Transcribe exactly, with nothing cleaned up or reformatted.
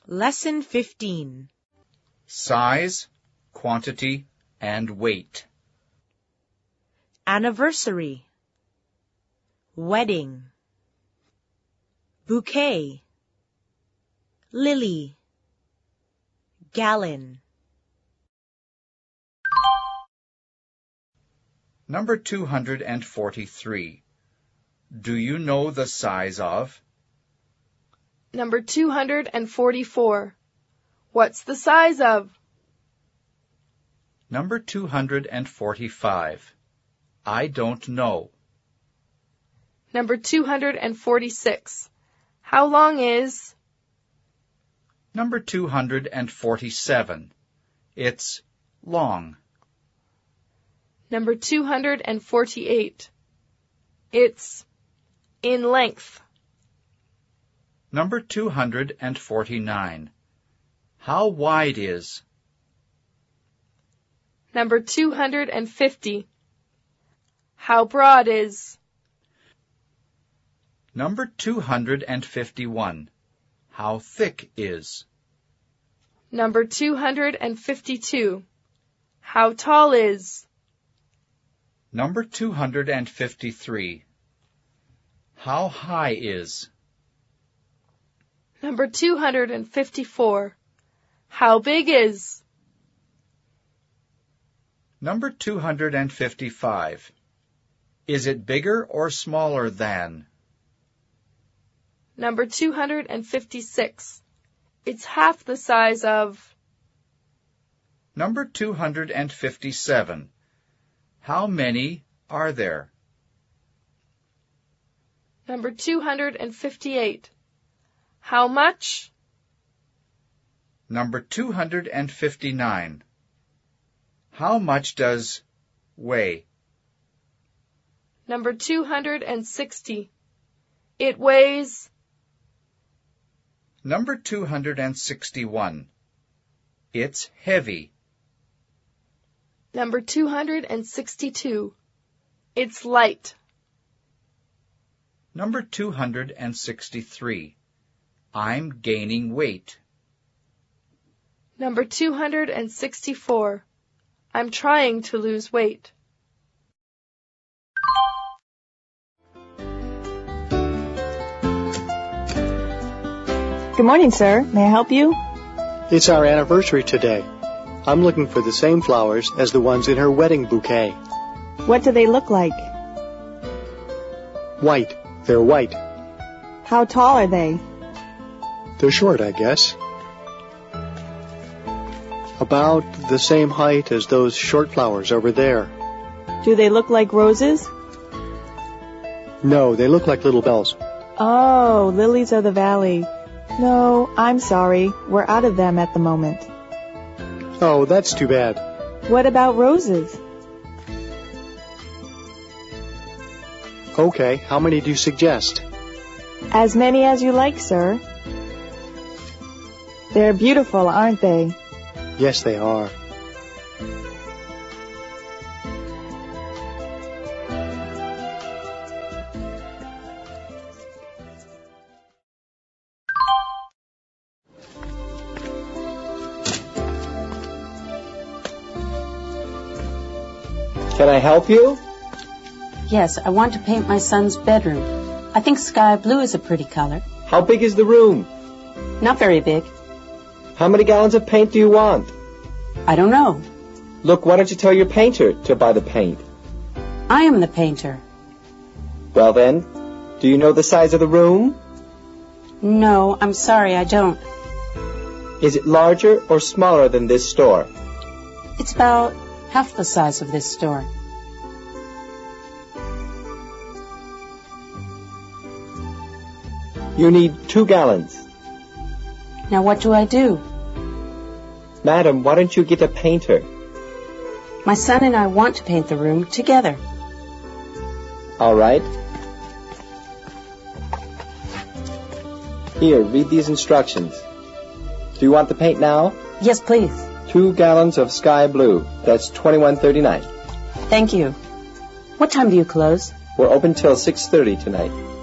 Lesson fifteen. Size, quantity, and weight. Anniversary. Wedding. Bouquet. Lily. Gallon. Number two hundred forty-three. Do you know the size of? Number two hundred forty-four. What's the size of? Number two hundred forty-five. I don't know. Number two hundred forty-six. How long is? Number two hundred forty-seven. It's long. Number two hundred forty-eight. It's in length. Number two hundred forty-nine. How wide is? Number two hundred fifty. How broad is? Number two hundred fifty-one. How thick is? Number two hundred fifty-two. How tall is? Number two hundred fifty-three. How high is? Number two hundred fifty-four. How big is? Number two hundred fifty-five. Is it bigger or smaller than? Number two hundred fifty-six. It's half the size of. Number two hundred fifty-seven. How many are there? Number two hundred fifty-eight. How much? Number two hundred fifty-nine. How much does weigh? Number two hundred sixty. It weighs. Number two hundred sixty-one. It's heavy. Number two hundred sixty-two. It's light. Number two hundred sixty-three. I'm gaining weight. Number two hundred sixty-four. I'm trying to lose weight. Good morning, sir. May I help you? It's our anniversary today. I'm looking for the same flowers as the ones in her wedding bouquet. What do they look like? White. They're white. How tall are they? They're short, I guess. About the same height as those short flowers over there. Do they look like roses? No, they look like little bells. Oh, lilies of the valley. No, I'm sorry. We're out of them at the moment. Oh, that's too bad. What about roses? Okay, how many do you suggest? As many as you like, sir. They're beautiful, aren't they? Yes, they are. Can I help you? Yes, I want to paint my son's bedroom. I think sky blue is a pretty color. How big is the room? Not very big. How many gallons of paint do you want? I don't know. Look, why don't you tell your painter to buy the paint? I am the painter. Well then, do you know the size of the room? No, I'm sorry, I don't. Is it larger or smaller than this store? It's about half the size of this store. You need two gallons. Now what do I do? Madam, why don't you get a painter? My son and I want to paint the room together. All right. Here, read these instructions. Do you want the paint now? Yes, please. Two gallons of sky blue. That's twenty-one thirty-nine. Thank you. What time do you close? We're open till six thirty tonight.